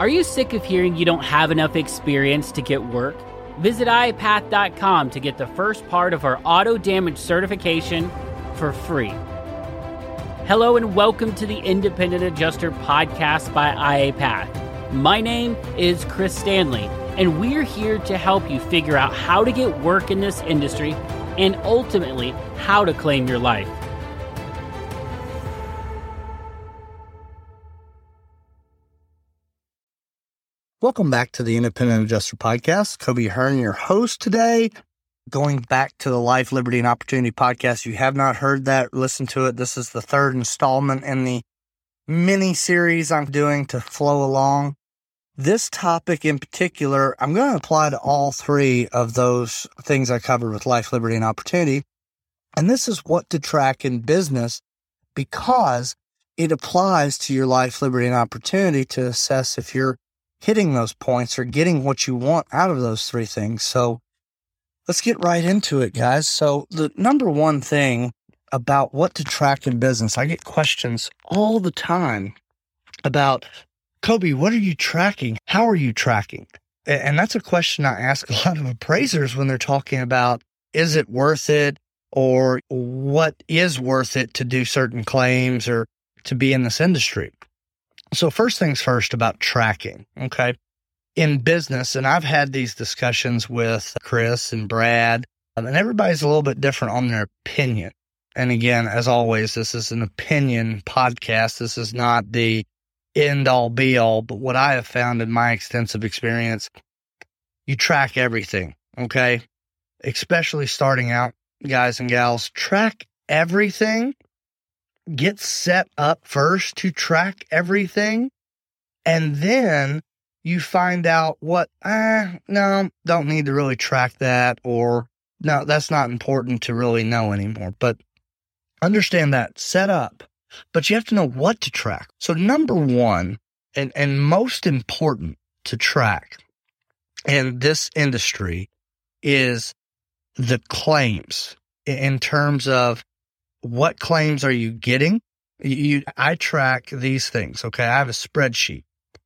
Are you sick of hearing you don't have enough experience to get work? Visit iapath.com to get the first part of our auto damage certification for free. Hello and welcome to the Independent Adjuster podcast by IAPath. My name is Chris Stanley, and we're here to help you figure out how to get work in this industry and ultimately how to claim your life. Welcome back to the Independent Adjuster Podcast. Kobe Hearn, your host today. Going back to the Life, Liberty, and Opportunity podcast. If you have not heard that, listen to it. This is the third installment in the mini-series I'm doing to flow along. This topic in particular, I'm going to apply to all three of those things I covered with Life, Liberty, and Opportunity. And this is what to track in business because it applies to your Life, Liberty, and Opportunity to assess if you're hitting those points or getting what you want out of those three things. So let's get right into it, guys. So the number one thing about what to track in business, I get questions all the time about, Kobe, what are you tracking? How are you tracking? And that's a question I ask a lot of appraisers when they're talking about, is it worth it? Or what is worth it to do certain claims or to be in this industry? So first things first about tracking, okay? In business, and I've had these discussions with Chris and Brad, and everybody's a little bit different on their opinion. And again, as always, this is an opinion podcast. This is not the end-all, be-all, but what I have found in my extensive experience, you track everything, okay? Especially starting out, guys and gals, track everything. Get set up first to track everything, and then you find out what, no, don't need to really track that, or no, that's not important to really know anymore. But understand that, set up, but you have to know what to track. So number one, and most important to track in this industry is the claims in terms of what claims are you getting? I track these things, okay? I have a spreadsheet,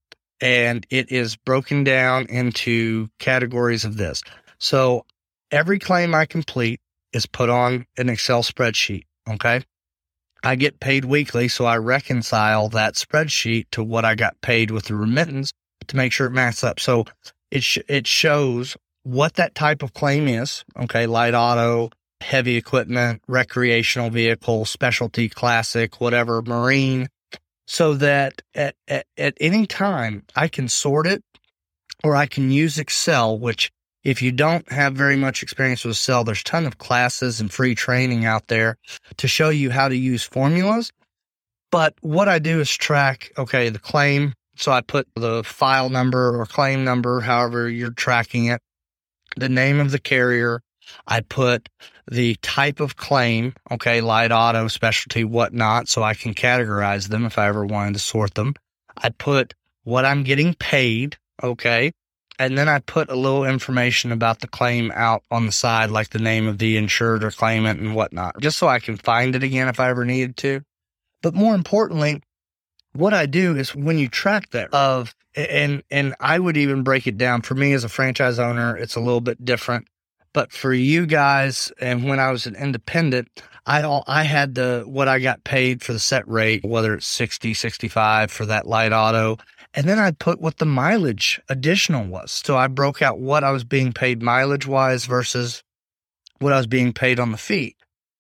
and it is broken down into categories of this. So every claim I complete is put on an Excel spreadsheet, okay? I get paid weekly, so I reconcile that spreadsheet to what I got paid with the remittance to make sure it matches up. So it shows what that type of claim is, okay? Light auto, heavy equipment, recreational vehicle, specialty, classic, whatever, marine, so that at any time I can sort it, or I can use Excel, which if you don't have very much experience with Excel, there's a ton of classes and free training out there to show you how to use formulas. But what I do is track, okay, the claim. So I put the file number or claim number, however you're tracking it, the name of the carrier. I put the type of claim, okay, light auto, specialty, whatnot, so I can categorize them if I ever wanted to sort them. I put what I'm getting paid, okay, and then I put a little information about the claim out on the side, like the name of the insured or claimant and whatnot, just so I can find it again if I ever needed to. But more importantly, what I do is when you track that and I would even break it down. For me as a franchise owner, it's a little bit different. But for you guys, and when I was an independent, I had what I got paid for the set rate, whether it's 60, 65 for that light auto. And then I'd put what the mileage additional was. So I broke out what I was being paid mileage-wise versus what I was being paid on the fee.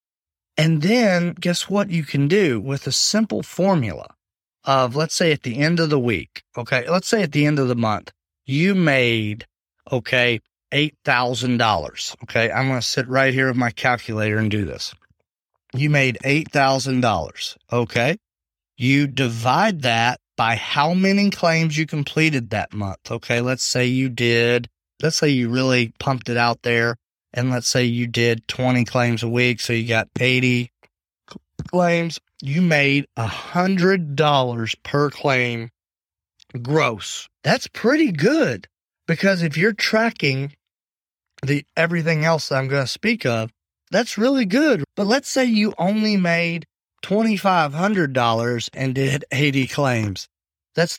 And then guess what you can do with a simple formula of, let's say at the end of the week, okay, let's say at the end of the month, you made, okay, $8,000. Okay, I'm going to sit right here with my calculator and do this. You made $8,000. Okay, you divide that by how many claims you completed that month. Okay, let's say you really pumped it out there, and let's say you did 20 claims a week, so you got 80 claims. You made $100 per claim gross. That's pretty good, because if you're tracking everything else that I'm going to speak of, that's really good. But let's say you only made $2,500 and did 80 claims. That's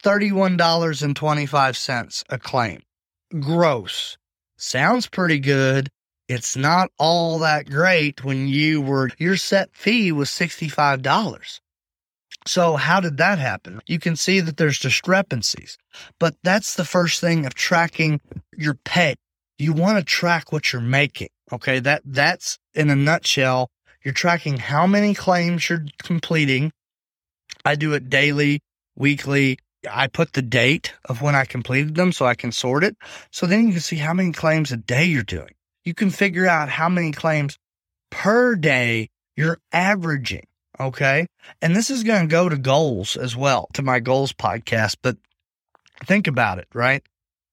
$31.25 a claim. Gross. Sounds pretty good. It's not all that great when your set fee was $65. So how did that happen? You can see that there's discrepancies, but that's the first thing of tracking your pay. You want to track what you're making. Okay. That's in a nutshell. You're tracking how many claims you're completing. I do it daily, weekly. I put the date of when I completed them so I can sort it. So then you can see how many claims a day you're doing. You can figure out how many claims per day you're averaging. Okay. And this is going to go to goals as well, to my goals podcast. But think about it, right?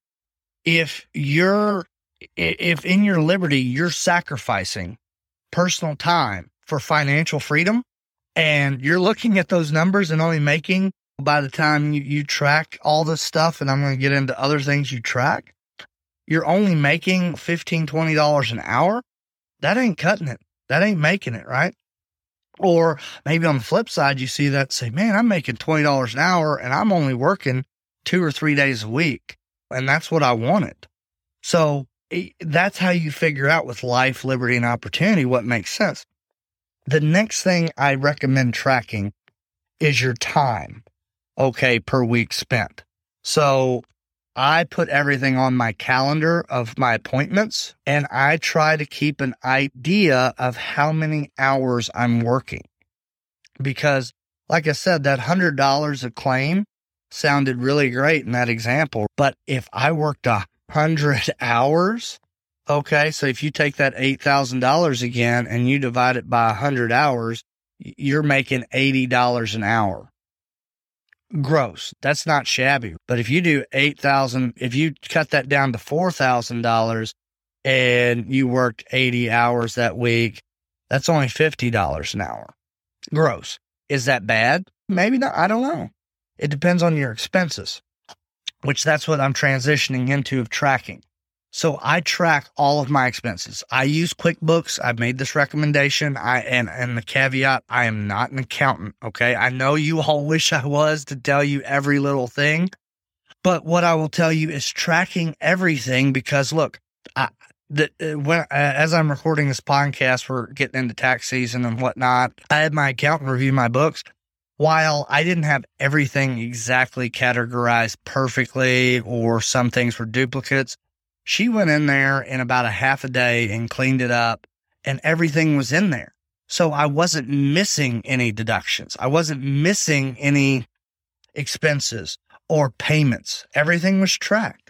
If in your liberty, you're sacrificing personal time for financial freedom, and you're looking at those numbers and only making, by the time you track all this stuff, and I'm going to get into other things you track, you're only making $15, $20 an hour. That ain't cutting it. That ain't making it, right? Or maybe on the flip side, you see that, say, man, I'm making $20 an hour and I'm only working 2 or 3 days a week. And that's what I wanted. So that's how you figure out with life, liberty, and opportunity what makes sense. The next thing I recommend tracking is your time, okay, per week spent. So I put everything on my calendar of my appointments, and I try to keep an idea of how many hours I'm working. Because, like I said, that $100 a claim sounded really great in that example. But if I worked 100 hours, okay, so if you take that $8,000 again and you divide it by 100 hours, you're making $80 an hour. Gross. That's not shabby. But if you do $8,000, if you cut that down to $4,000 and you worked 80 hours that week, that's only $50 an hour. Gross. Is that bad? Maybe not. I don't know. It depends on your expenses, which that's what I'm transitioning into of tracking. So I track all of my expenses. I use QuickBooks. I've made this recommendation. And the caveat, I am not an accountant. Okay. I know you all wish I was to tell you every little thing, but what I will tell you is tracking everything, because look, as I'm recording this podcast, we're getting into tax season and whatnot. I had my accountant review my books. While I didn't have everything exactly categorized perfectly, or some things were duplicates, she went in there in about a half a day and cleaned it up, and everything was in there. So I wasn't missing any deductions. I wasn't missing any expenses or payments. Everything was tracked.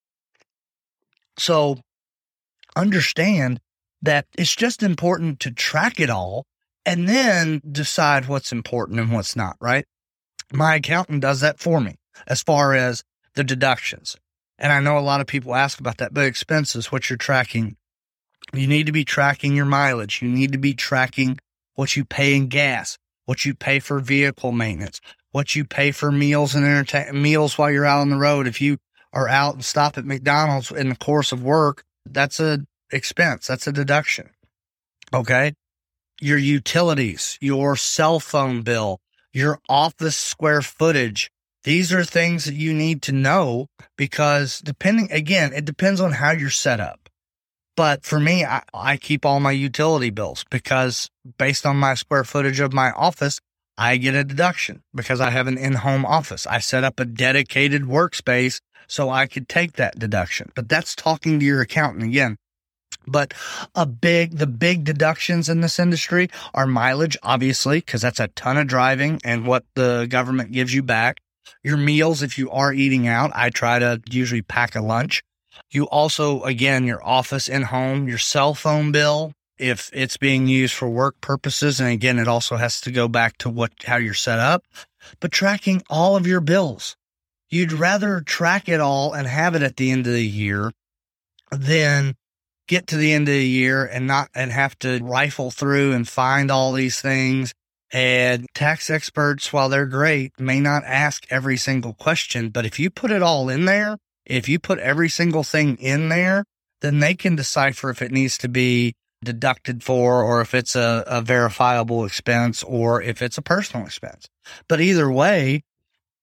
So understand that it's just important to track it all and then decide what's important and what's not, right? My accountant does that for me as far as the deductions. And I know a lot of people ask about that, but expenses, what you're tracking, you need to be tracking your mileage. You need to be tracking what you pay in gas, what you pay for vehicle maintenance, what you pay for meals and meals while you're out on the road. If you are out and stop at McDonald's in the course of work, that's a expense. That's a deduction. Okay. Your utilities, your cell phone bill, your office square footage. These are things that you need to know, because it depends on how you're set up. But for me, I keep all my utility bills, because based on my square footage of my office, I get a deduction because I have an in-home office. I set up a dedicated workspace so I could take that deduction. But that's talking to your accountant again. But the big deductions in this industry are mileage, obviously, because that's a ton of driving and what the government gives you back. Your meals, if you are eating out, I try to usually pack a lunch. You also, again, your office and home, your cell phone bill, if it's being used for work purposes. And again, it also has to go back to how you're set up, but tracking all of your bills. You'd rather track it all and have it at the end of the year than get to the end of the year and have to rifle through and find all these things. And tax experts, while they're great, may not ask every single question, but if you put it all in there, if you put every single thing in there, then they can decipher if it needs to be deducted for, or if it's a verifiable expense, or if it's a personal expense. But either way,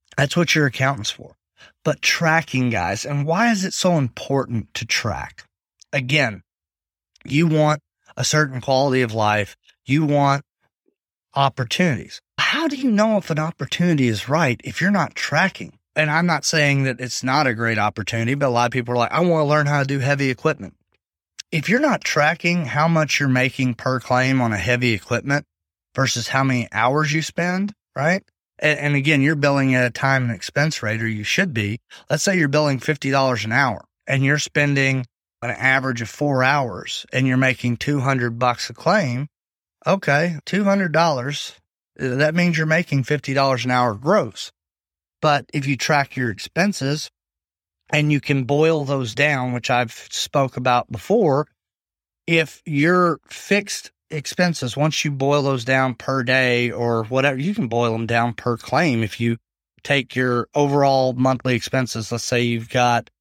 That's what your accountant's for. But tracking, guys, and why is it so important to track? Again, you want a certain quality of life. You want opportunities. How do you know if an opportunity is right if you're not tracking? And I'm not saying that it's not a great opportunity, but a lot of people are like, I want to learn how to do heavy equipment. If you're not tracking how much you're making per claim on a heavy equipment versus how many hours you spend, right? And again, you're billing at a time and expense rate, or you should be. Let's say you're billing $50 an hour and you're spending an average of 4 hours and you're making $200 a claim. Okay, $200. That means you're making $50 an hour gross. But if you track your expenses and you can boil those down, which I've spoke about before, if your fixed expenses, once you boil those down per day or whatever, you can boil them down per claim. If you take your overall monthly expenses, let's say your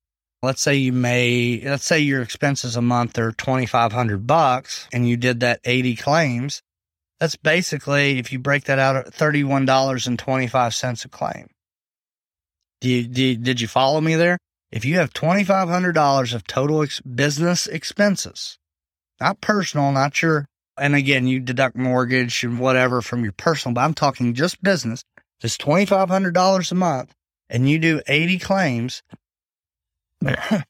expenses a month are $2,500 and you did that 80 claims, that's basically, if you break that out, at $31.25 a claim. Did you follow me there? If you have $2,500 of total business expenses, not personal, not your, and again, you deduct mortgage and whatever from your personal, but I'm talking just business, just $2,500 a month, and you do 80 claims, that's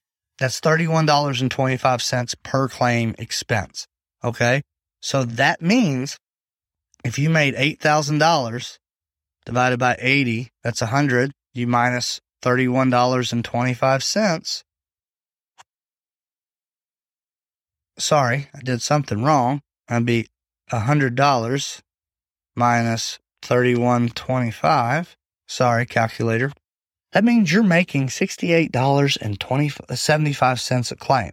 $31.25 per claim expense. Okay. So that means if you made $8,000 divided by 80, that's 100, you minus $31.25. Sorry, I did something wrong. That'd be $100 minus $31.25. Sorry, calculator. That means you're making $68.75 a claim.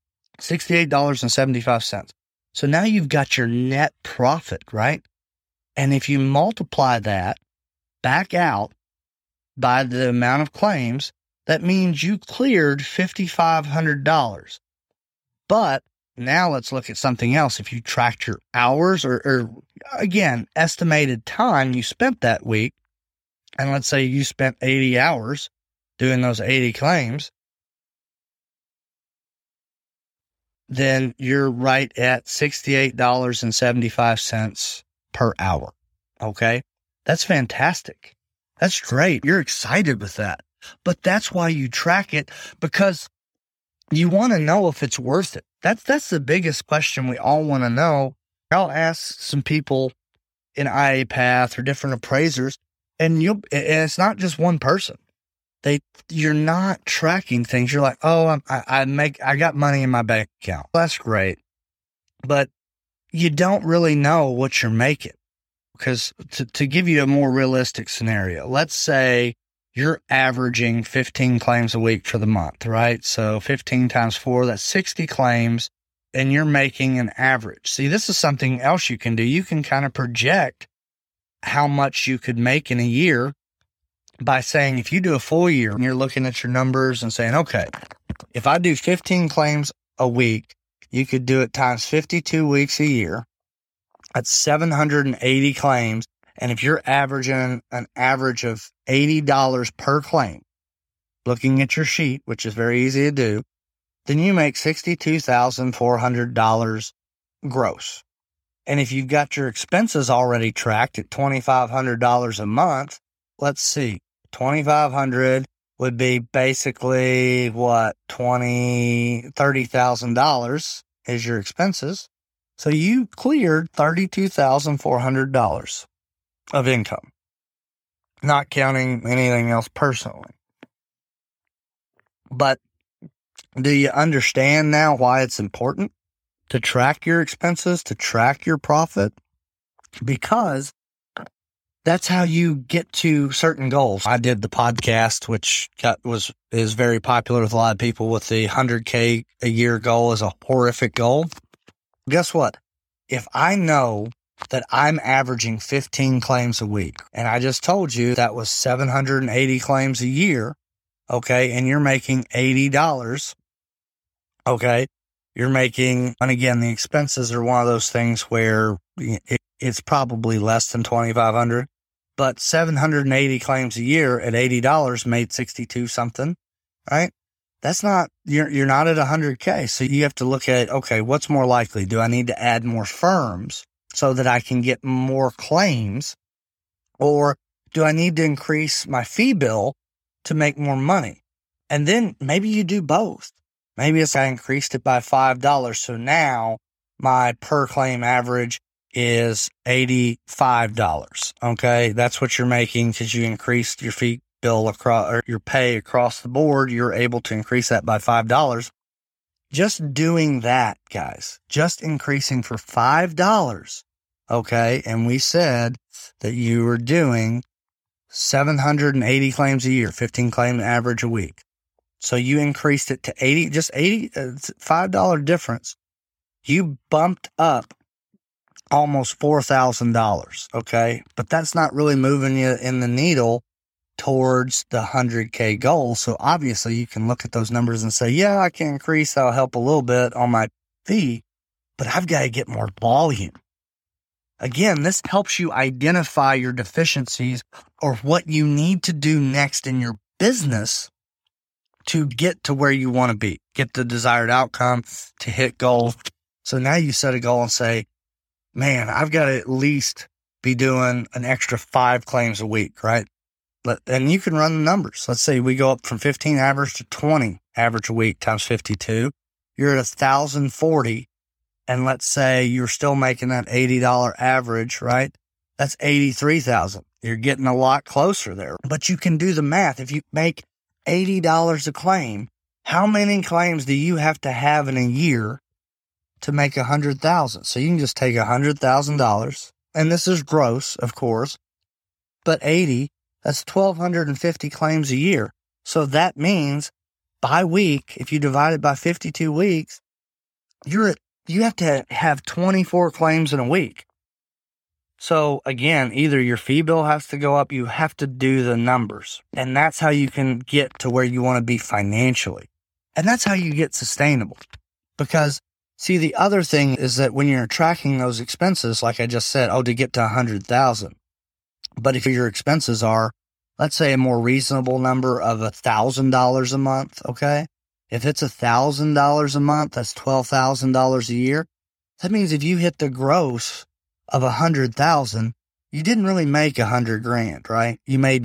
$68.75. So now you've got your net profit, right? And if you multiply that back out by the amount of claims, that means you cleared $5,500. But now let's look at something else. If you tracked your hours or again, estimated time you spent that week, and let's say you spent 80 hours doing those 80 claims, then you're right at $68.75 per hour. Okay? That's fantastic. That's great. You're excited with that. But that's why you track it, because you want to know if it's worth it. That's the biggest question we all want to know. I'll ask some people in IA Path or different appraisers, and it's not just one person. You're not tracking things. You're like, oh, I got money in my bank account. That's great. But you don't really know what you're making. Because to give you a more realistic scenario, let's say you're averaging 15 claims a week for the month, right? So 15 times 4, that's 60 claims, and you're making an average. See, this is something else you can do. You can kind of project how much you could make in a year by saying, if you do a full year and you're looking at your numbers and saying, okay, if I do 15 claims a week, you could do it times 52 weeks a year. That's 780 claims. And if you're averaging an average of $80 per claim, looking at your sheet, which is very easy to do, then you make $62,400 gross. And if you've got your expenses already tracked at $2,500 a month, let's see, $2,500 would be basically what, $30,000 is your expenses. So you cleared $32,400 of income, not counting anything else personally. But do you understand now why it's important to track your expenses, to track your profit? Because that's how you get to certain goals. I did the podcast, which is very popular with a lot of people, with the 100K a year goal as a horrific goal. Guess what? If I know that I'm averaging 15 claims a week, and I just told you that was 780 claims a year, okay, and you're making $80, okay, you're making, and again, the expenses are one of those things where it's probably less than $2,500, but 780 claims a year at $80 made 62 something, right? That's not, you're not at 100K. So you have to look at, okay, what's more likely? Do I need to add more firms so that I can get more claims? Or do I need to increase my fee bill to make more money? And then maybe you do both. Maybe I increased it by $5. So now my per claim average is $85. Okay. That's what you're making because you increased your fee bill across, or your pay across the board. You're able to increase that by $5. Just doing that, guys, just increasing for $5. Okay. And we said that you were doing 780 claims a year, 15 claim average a week. So you increased it to 80, just $5 difference. You bumped up almost $4,000. Okay. But that's not really moving you in the needle towards the 100K goal. So obviously you can look at those numbers and say, yeah, I can increase. That'll help a little bit on my fee, but I've got to get more volume. Again, this helps you identify your deficiencies or what you need to do next in your business to get to where you want to be, get the desired outcome, to hit goal. So now you set a goal and say, man, I've got to at least be doing an extra 5 claims a week, right? And you can run the numbers. Let's say we go up from 15 average to 20 average a week times 52. You're at 1,040. And let's say you're still making that $80 average, right? That's 83,000. You're getting a lot closer there, but you can do the math. If you make $80 a claim, how many claims do you have to have in a year to make 100,000? So you can just take $100,000, and this is gross, of course, but 80, that's 1,250 claims a year. So that means by week, if you divide it by 52 weeks, you have to have 24 claims in a week. So again, either your fee bill has to go up, you have to do the numbers. And that's how you can get to where you want to be financially. And that's how you get sustainable. Because see, the other thing is that when you're tracking those expenses, like I just said, to get to 100,000. But if your expenses are, let's say, a more reasonable number of $1,000 a month, okay? If it's $1,000 a month, that's $12,000 a year. That means if you hit the gross of 100,000, you didn't really make 100 grand, right? You made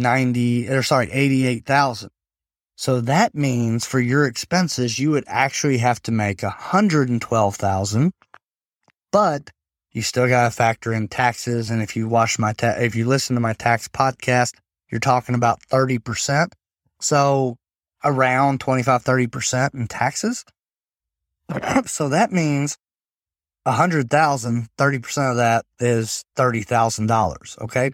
88,000. So that means for your expenses, you would actually have to make 112,000, but you still got to factor in taxes. And if you watch if you listen to my tax podcast, you're talking about 30%. So around 25-30% in taxes. So that means 100,000, 30% of that is $30,000. Okay.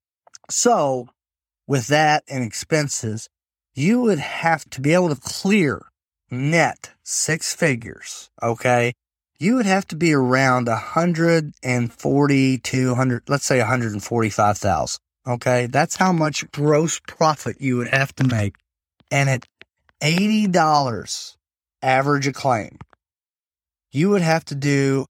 So with that and expenses, you would have to be able to clear net 6 figures. Okay. You would have to be around 140 to 100, let's say 145,000. Okay. That's how much gross profit you would have to make. And at $80 average a claim, you would have to do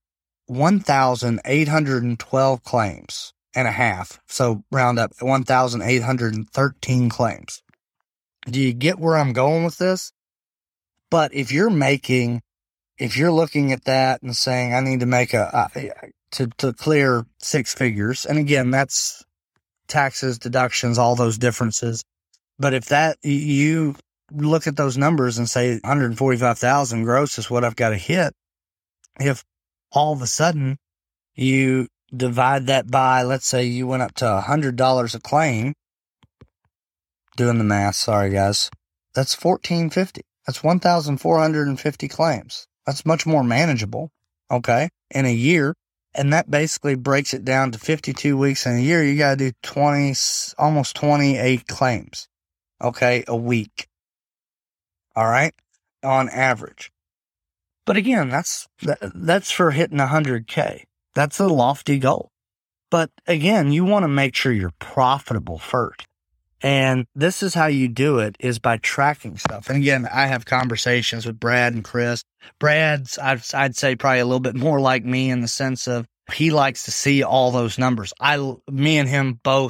1,812 claims and a half. So round up 1,813 claims. Do you get where I'm going with this? But if you're looking at that and saying, I need to make to clear 6 figures. And again, that's taxes, deductions, all those differences. But if you look at those numbers and say 145,000 gross is what I've got to hit. If all of a sudden you divide that by, let's say you went up to $100 a claim, doing the math, sorry guys, that's $1,450. That's 1,450 claims. That's much more manageable, okay, in a year. And that basically breaks it down to 52 weeks in a year. You got to do almost 28 claims, okay, a week. All right, on average. But again, that's for hitting 100K. That's a lofty goal. But again, you want to make sure you're profitable first. And this is how you do it, is by tracking stuff. And again, I have conversations with Brad and Chris. Brad's, I'd say, probably a little bit more like me in the sense of he likes to see all those numbers. Me and him both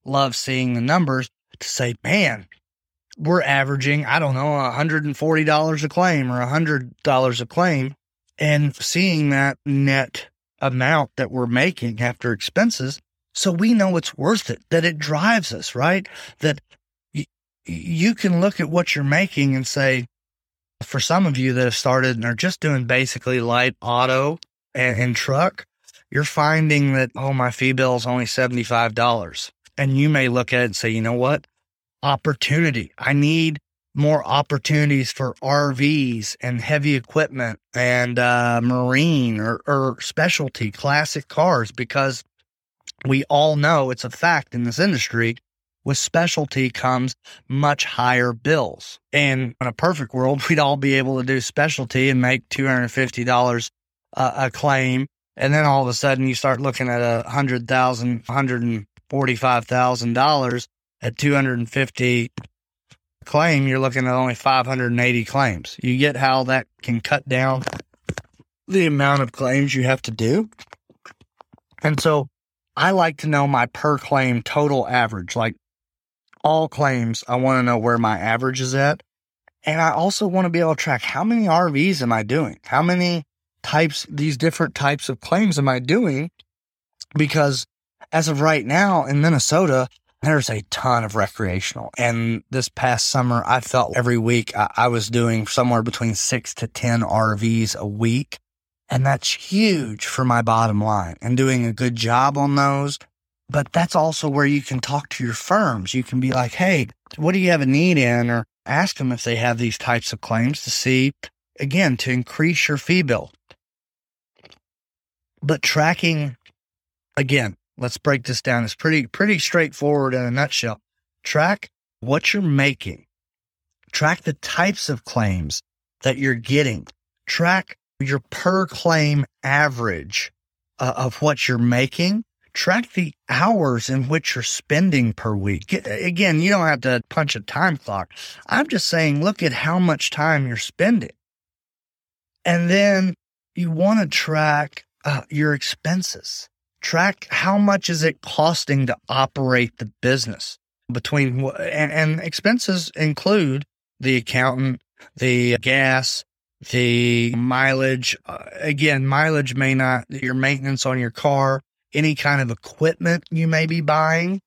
love seeing the numbers to say, man, we're averaging, I don't know, $140 a claim or $100 a claim, and seeing that net amount that we're making after expenses. So we know it's worth it, that it drives us, right? That you can look at what you're making and say, for some of you that have started and are just doing basically light auto and truck, you're finding that, oh, my fee bill is only $75. And you may look at it and say, you know what? Opportunity. I need more opportunities for RVs and heavy equipment and marine or specialty classic cars, because we all know it's a fact in this industry. With specialty comes much higher bills. And in a perfect world, we'd all be able to do specialty and make $250 a claim. And then all of a sudden you start looking at $100,000, $145,000 at 250 claim. You're looking at only 580 claims. You get how that can cut down the amount of claims you have to do. And so I like to know my per claim total average, like all claims. I want to know where my average is at. And I also want to be able to track how many RVs am I doing? How many types, these different types of claims am I doing? Because as of right now in Minnesota, there's a ton of recreational. And this past summer, I felt every week I was doing somewhere between 6 to 10 RVs a week. And that's huge for my bottom line, and doing a good job on those. But that's also where you can talk to your firms. You can be like, hey, what do you have a need in? Or ask them if they have these types of claims to see, again, to increase your fee bill. But tracking, again, let's break this down. It's pretty straightforward in a nutshell. Track what you're making. Track the types of claims that you're getting. Track your per claim average of what you're making. Track the hours in which you're spending per week. Again, you don't have to punch a time clock. I'm just saying, look at how much time you're spending. And then you want to track your expenses. Track how much is it costing to operate the business. And expenses include the accountant, the gas, the mileage. Again, mileage may not, your maintenance on your car, any kind of equipment you may be buying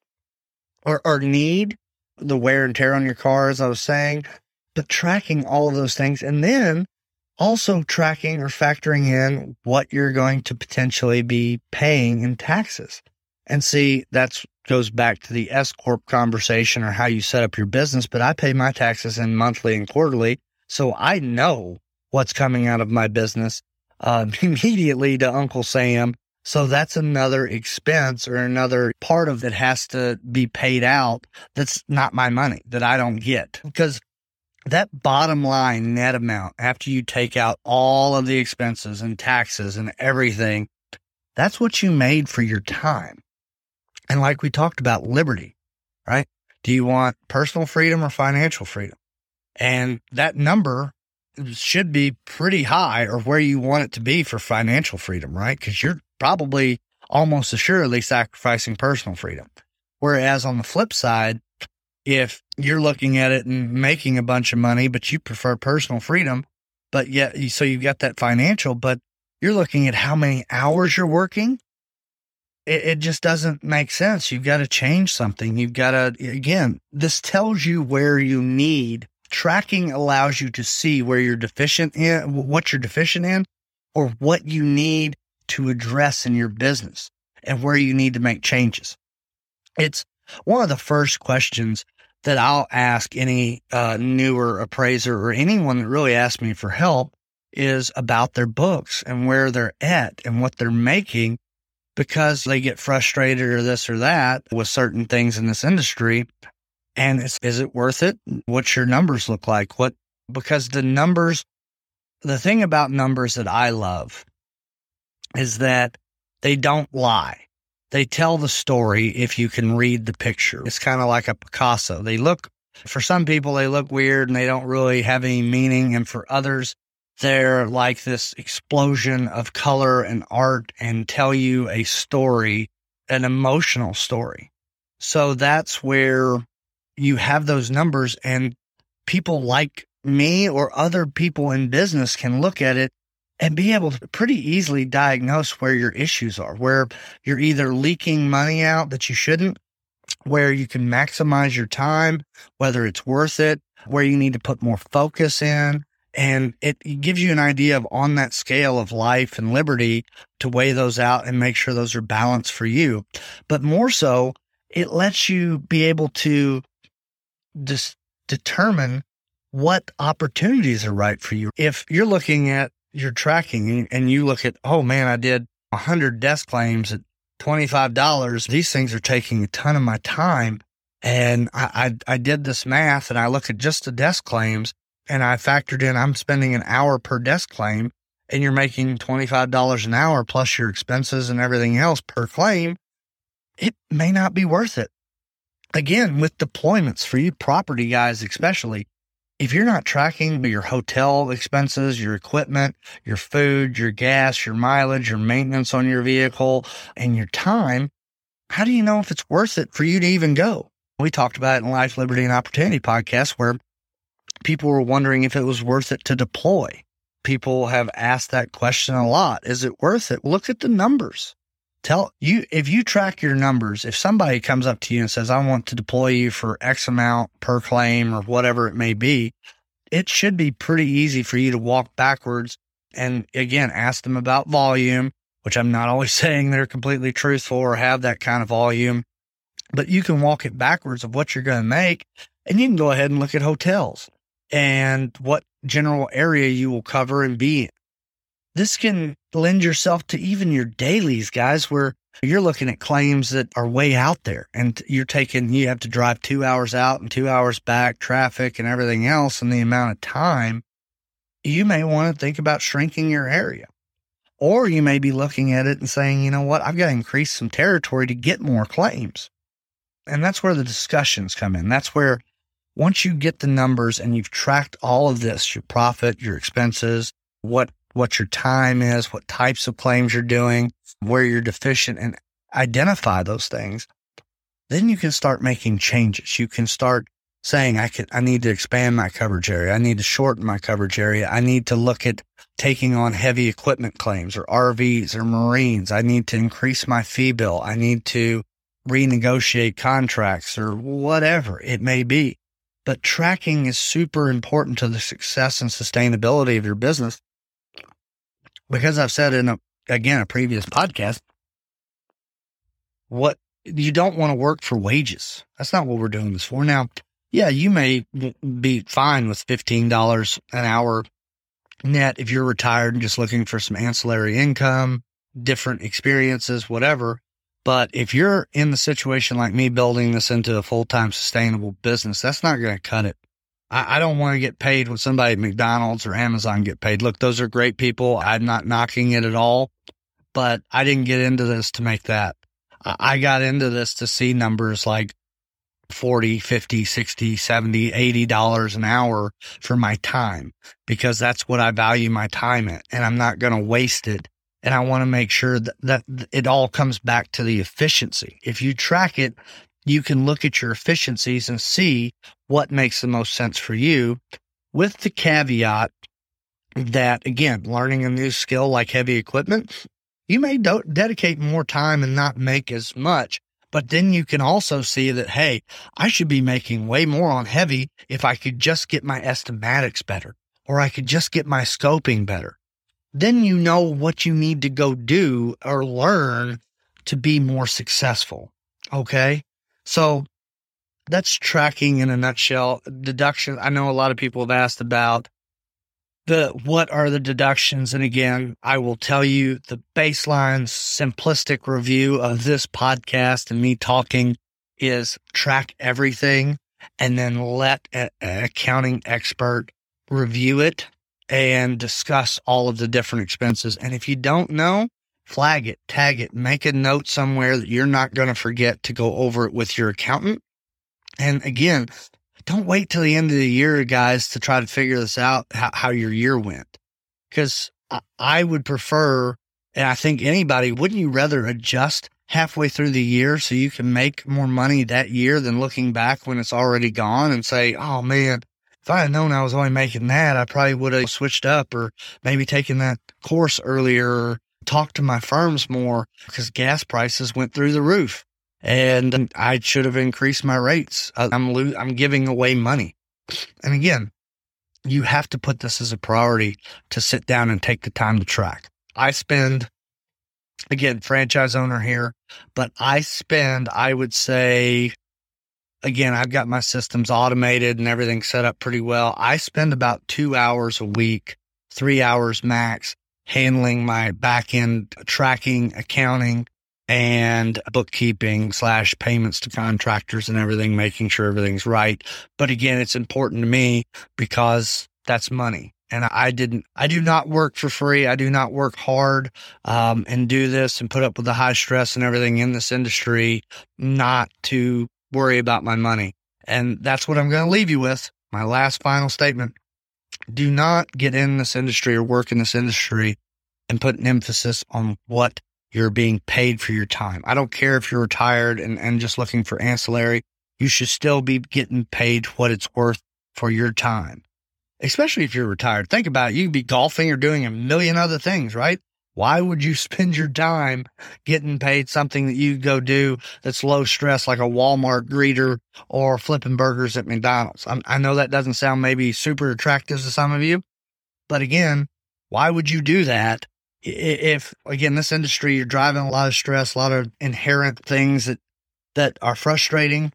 or need, the wear and tear on your car, as I was saying, but tracking all of those things. And then also tracking or factoring in what you're going to potentially be paying in taxes. And see, that goes back to the S-Corp conversation or how you set up your business. But I pay my taxes in monthly and quarterly, so I know what's coming out of my business immediately to Uncle Sam. So that's another expense or another part of it has to be paid out. That's not my money, that I don't get. Because that bottom line net amount, after you take out all of the expenses and taxes and everything, that's what you made for your time. And like we talked about liberty, right? Do you want personal freedom or financial freedom? And that number should be pretty high, or where you want it to be for financial freedom, right? Because you're probably almost assuredly sacrificing personal freedom. Whereas on the flip side, if you're looking at it and making a bunch of money, but you prefer personal freedom, but yet, so you've got that financial, but you're looking at how many hours you're working, it just doesn't make sense. You've got to change something. You've got to, again, this tells you where you need. Tracking allows you to see where you're deficient in, what you're deficient in, or what you need to address in your business and where you need to make changes. It's one of the first questions that I'll ask any newer appraiser or anyone that really asks me for help is about their books and where they're at and what they're making, because they get frustrated or this or that with certain things in this industry. And is it worth it? What's your numbers look like? Because the numbers, the thing about numbers that I love is that they don't lie. They tell the story if you can read the picture. It's kind of like a Picasso. For some people, they look weird and they don't really have any meaning. And for others, they're like this explosion of color and art and tell you a story, an emotional story. So that's where you have those numbers, and people like me or other people in business can look at it and be able to pretty easily diagnose where your issues are, where you're either leaking money out that you shouldn't, where you can maximize your time, whether it's worth it, where you need to put more focus in. And it gives you an idea of, on that scale of life and liberty, to weigh those out and make sure those are balanced for you. But more so, it lets you be able to determine what opportunities are right for you. If you're looking at your tracking and you look at, oh man, I did 100 desk claims at $25. These things are taking a ton of my time. And I did this math, and I look at just the desk claims, and I factored in, I'm spending an hour per desk claim, and you're making $25 an hour plus your expenses and everything else per claim. It may not be worth it. Again, with deployments for you property guys, especially, if you're not tracking your hotel expenses, your equipment, your food, your gas, your mileage, your maintenance on your vehicle, and your time, how do you know if it's worth it for you to even go? We talked about it in Life, Liberty, and Opportunity podcast, where people were wondering if it was worth it to deploy. People have asked that question a lot. Is it worth it? Look at the numbers. If you track your numbers, if somebody comes up to you and says, I want to deploy you for X amount per claim or whatever it may be, it should be pretty easy for you to walk backwards and, again, ask them about volume, which I'm not always saying they're completely truthful or have that kind of volume, but you can walk it backwards of what you're going to make, and you can go ahead and look at hotels and what general area you will cover and be in. This can lend yourself to even your dailies, guys, where you're looking at claims that are way out there, and you have to drive 2 hours out and 2 hours back, traffic and everything else, and the amount of time. You may want to think about shrinking your area, or you may be looking at it and saying, you know what, I've got to increase some territory to get more claims. And that's where the discussions come in. That's where, once you get the numbers and you've tracked all of this, your profit, your expenses, what your time is, what types of claims you're doing, where you're deficient, and identify those things, then you can start making changes. You can start saying, I need to expand my coverage area. I need to shorten my coverage area. I need to look at taking on heavy equipment claims or RVs or Marines. I need to increase my fee bill. I need to renegotiate contracts or whatever it may be. But tracking is super important to the success and sustainability of your business. Because I've said in a previous podcast, what you don't want to work for wages. That's not what we're doing this for. Now, yeah, you may be fine with $15 an hour net if you're retired and just looking for some ancillary income, different experiences, whatever. But if you're in the situation like me, building this into a full-time sustainable business, that's not going to cut it. I don't want to get paid when somebody at McDonald's or Amazon get paid. Look, those are great people. I'm not knocking it at all, but I didn't get into this to make that. I got into this to see numbers like $40, $50, $60, $70, $80 an hour for my time, because that's what I value my time at, and I'm not going to waste it. And I want to make sure that it all comes back to the efficiency. If you track it, you can look at your efficiencies and see what makes the most sense for you, with the caveat that, again, learning a new skill like heavy equipment, you may dedicate more time and not make as much, but then you can also see that, hey, I should be making way more on heavy if I could just get my estimatics better, or I could just get my scoping better. Then you know what you need to go do or learn to be more successful. Okay? So that's tracking in a nutshell. Deductions. I know a lot of people have asked about what are the deductions. And again, I will tell you the baseline simplistic review of this podcast and me talking is track everything and then let an accounting expert review it and discuss all of the different expenses. And if you don't know, flag it, tag it, make a note somewhere that you're not going to forget to go over it with your accountant. And again, don't wait till the end of the year, guys, to try to figure this out, how your year went. Because I would prefer, and I think anybody, wouldn't you rather adjust halfway through the year so you can make more money that year than looking back when it's already gone and say, oh man, if I had known I was only making that, I probably would have switched up or maybe taken that course earlier or talked to my firms more because gas prices went through the roof and I should have increased my rates. I'm giving away money. And again, you have to put this as a priority to sit down and take the time to track. I spend, again, franchise owner here, but I would say, again, I've got my systems automated and everything set up pretty well. I spend about 2 hours a week, 3 hours max, handling my back end tracking, accounting, and bookkeeping / payments to contractors and everything, making sure everything's right. But again, it's important to me because that's money. And I do not work for free. I do not work hard and do this and put up with the high stress and everything in this industry not to worry about my money. And that's what I'm going to leave you with. My last final statement. Do not get in this industry or work in this industry and put an emphasis on what you're being paid for your time. I don't care if you're retired and just looking for ancillary. You should still be getting paid what it's worth for your time, especially if you're retired. Think about it. You could be golfing or doing a million other things, right? Why would you spend your time getting paid something that you go do that's low stress, like a Walmart greeter or flipping burgers at McDonald's? I know that doesn't sound maybe super attractive to some of you, but again, why would you do that? If, again, this industry, you're driving a lot of stress, a lot of inherent things that are frustrating.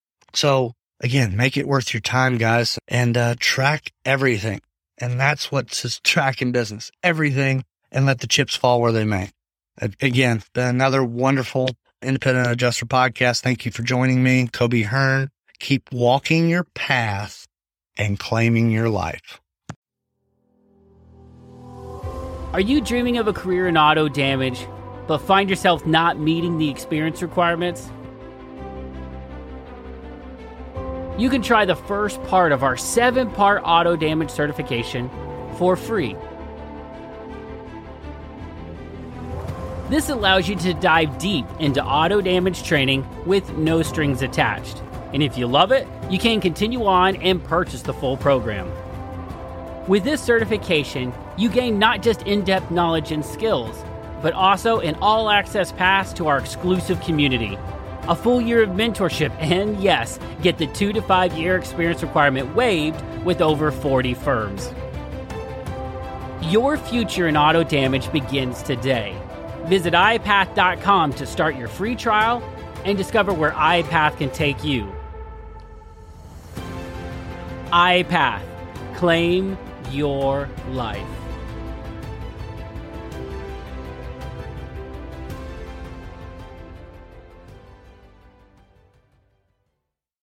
So again, make it worth your time, guys, and track everything. And that's what's tracking business, everything, and let the chips fall where they may. Again, been another wonderful Independent Adjuster podcast. Thank you for joining me, Kobe Hearn. Keep walking your path and claiming your life. Are you dreaming of a career in auto damage, but find yourself not meeting the experience requirements? You can try the first part of our 7-part auto damage certification for free. This allows you to dive deep into auto damage training with no strings attached. And if you love it, you can continue on and purchase the full program. With this certification, you gain not just in-depth knowledge and skills, but also an all-access pass to our exclusive community, a full year of mentorship, and yes, get the 2 to 5 year experience requirement waived with over 40 firms. Your future in auto damage begins today. Visit iPath.com to start your free trial and discover where iPath can take you. iPath. Claim your life.